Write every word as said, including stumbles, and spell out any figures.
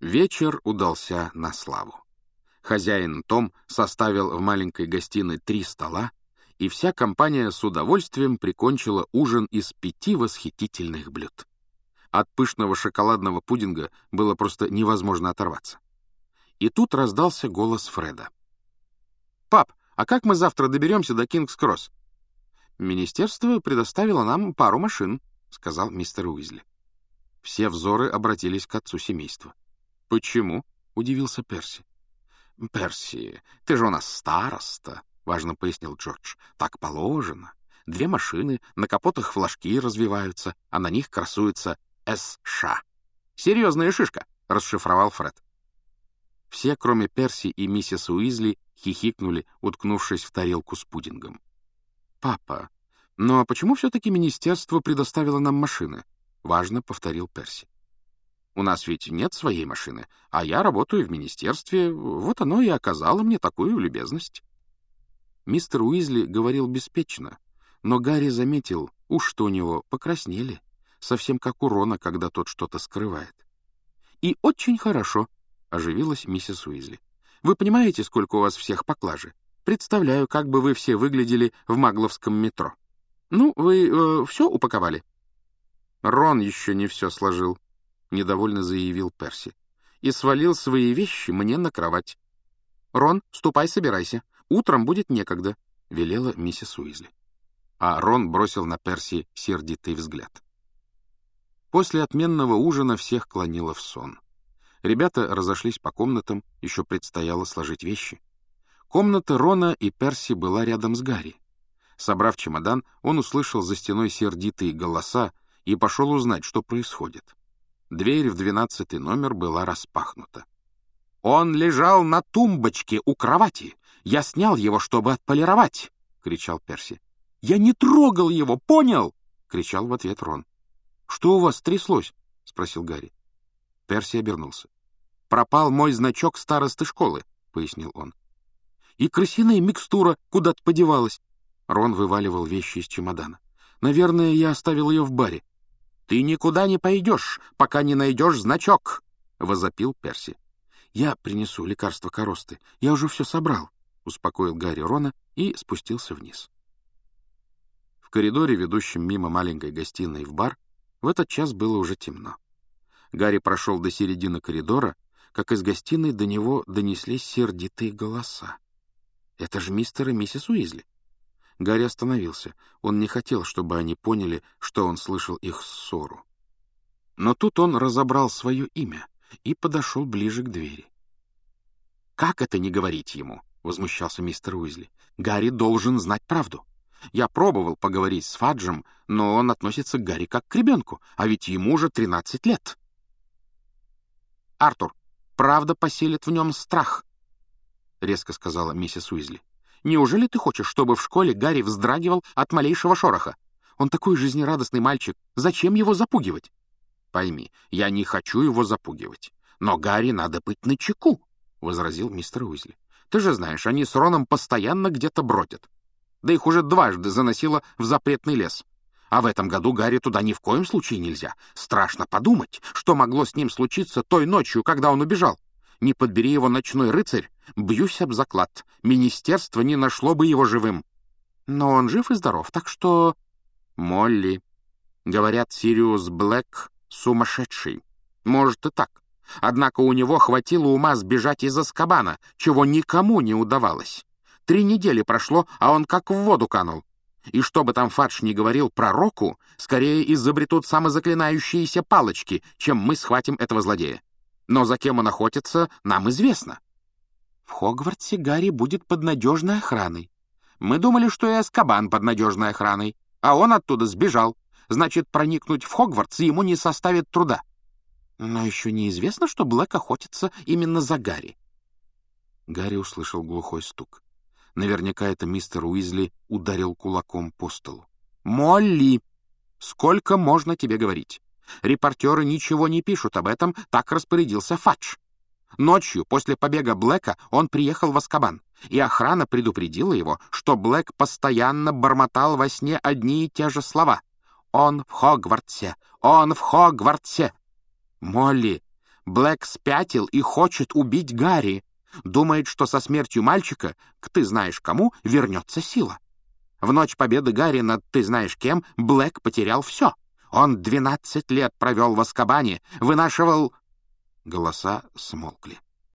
Вечер удался на славу. Хозяин Том составил в маленькой гостиной три стола, и вся компания с удовольствием прикончила ужин из пяти восхитительных блюд. От пышного шоколадного пудинга было просто невозможно оторваться. И тут раздался голос Фреда. «Пап, а как мы завтра доберемся до Кингс-Кросс?» «Министерство предоставило нам пару машин», — сказал мистер Уизли. Все взоры обратились к отцу семейства. «Почему?» — удивился Перси. «Перси, ты же у нас староста», — важно пояснил Джордж. «Так положено. Две машины, на капотах флажки развиваются, а на них красуется эс ша. Серьезная шишка», — расшифровал Фред. Все, кроме Перси и миссис Уизли, хихикнули, уткнувшись в тарелку с пудингом. «Папа, но почему все-таки министерство предоставило нам машины?» — важно повторил Перси. «У нас ведь нет своей машины, а я работаю в министерстве, вот оно и оказало мне такую любезность». Мистер Уизли говорил беспечно, но Гарри заметил, уж что у него покраснели, совсем как у Рона, когда тот что-то скрывает. «И очень хорошо», — оживилась миссис Уизли. «Вы понимаете, сколько у вас всех поклажи? Представляю, как бы вы все выглядели в магловском метро. Ну, вы э, все упаковали?» «Рон еще не все сложил», — недовольно заявил Перси, «и свалил свои вещи мне на кровать». «Рон, ступай, собирайся. Утром будет некогда», — велела миссис Уизли. А Рон бросил на Перси сердитый взгляд. После отменного ужина всех клонило в сон. Ребята разошлись по комнатам, еще предстояло сложить вещи. Комната Рона и Перси была рядом с Гарри. Собрав чемодан, он услышал за стеной сердитые голоса и пошел узнать, что происходит. Дверь в двенадцатый номер была распахнута. «Он лежал на тумбочке у кровати. Я снял его, чтобы отполировать!» — кричал Перси. «Я не трогал его, понял?» — кричал в ответ Рон. «Что у вас тряслось?» — спросил Гарри. Перси обернулся. «Пропал мой значок старосты школы», — пояснил он. «И крысиная микстура куда-то подевалась». Рон вываливал вещи из чемодана. «Наверное, я оставил ее в баре». «Ты никуда не пойдешь, пока не найдешь значок», — возопил Перси. «Я принесу лекарство коросты. Я уже все собрал», — успокоил Гарри Рона и спустился вниз. В коридоре, ведущем мимо маленькой гостиной в бар, в этот час было уже темно. Гарри прошел до середины коридора, как из гостиной до него донеслись сердитые голоса. «Это же мистер и миссис Уизли». Гарри остановился. Он не хотел, чтобы они поняли, что он слышал их ссору. Но тут он разобрал свое имя и подошел ближе к двери. «Как это не говорить ему?» — возмущался мистер Уизли. «Гарри должен знать правду. Я пробовал поговорить с Фаджем, но он относится к Гарри как к ребенку, а ведь ему уже тринадцать лет». «Артур, правда поселит в нем страх», — резко сказала миссис Уизли. «Неужели ты хочешь, чтобы в школе Гарри вздрагивал от малейшего шороха? Он такой жизнерадостный мальчик. Зачем его запугивать?» «Пойми, я не хочу его запугивать. Но Гарри надо быть начеку», — возразил мистер Уизли. «Ты же знаешь, они с Роном постоянно где-то бродят. Да их уже дважды заносило в запретный лес. А в этом году Гарри туда ни в коем случае нельзя. Страшно подумать, что могло с ним случиться той ночью, когда он убежал. Не подбери его ночной рыцарь, бьюсь об заклад. Министерство не нашло бы его живым. Но он жив и здоров, так что...» «Молли, говорят, Сириус Блэк сумасшедший. Может и так. Однако у него хватило ума сбежать из Азкабана, чего никому не удавалось. Три недели прошло, а он как в воду канул. И что бы там Фадж ни говорил пророку, скорее изобретут самозаклинающиеся палочки, чем мы схватим этого злодея. Но за кем он охотится, нам известно. В Хогвартсе Гарри будет под надежной охраной. Мы думали, что и Азкабан под надежной охраной, а он оттуда сбежал. Значит, проникнуть в Хогвартс ему не составит труда. Но еще неизвестно, что Блэк охотится именно за Гарри». Гарри услышал глухой стук. Наверняка это мистер Уизли ударил кулаком по столу. «Молли, сколько можно тебе говорить? Репортеры ничего не пишут об этом, так распорядился Фадж. Ночью, после побега Блэка, он приехал в Азкабан, и охрана предупредила его, что Блэк постоянно бормотал во сне одни и те же слова. «Он в Хогвартсе! Он в Хогвартсе!» «Молли, Блэк спятил и хочет убить Гарри. Думает, что со смертью мальчика, к ты знаешь кому, вернется сила. В ночь победы Гарри над ты знаешь кем Блэк потерял все. Он двенадцать лет провел в Азкабане, вынашивал...» Голоса смолкли.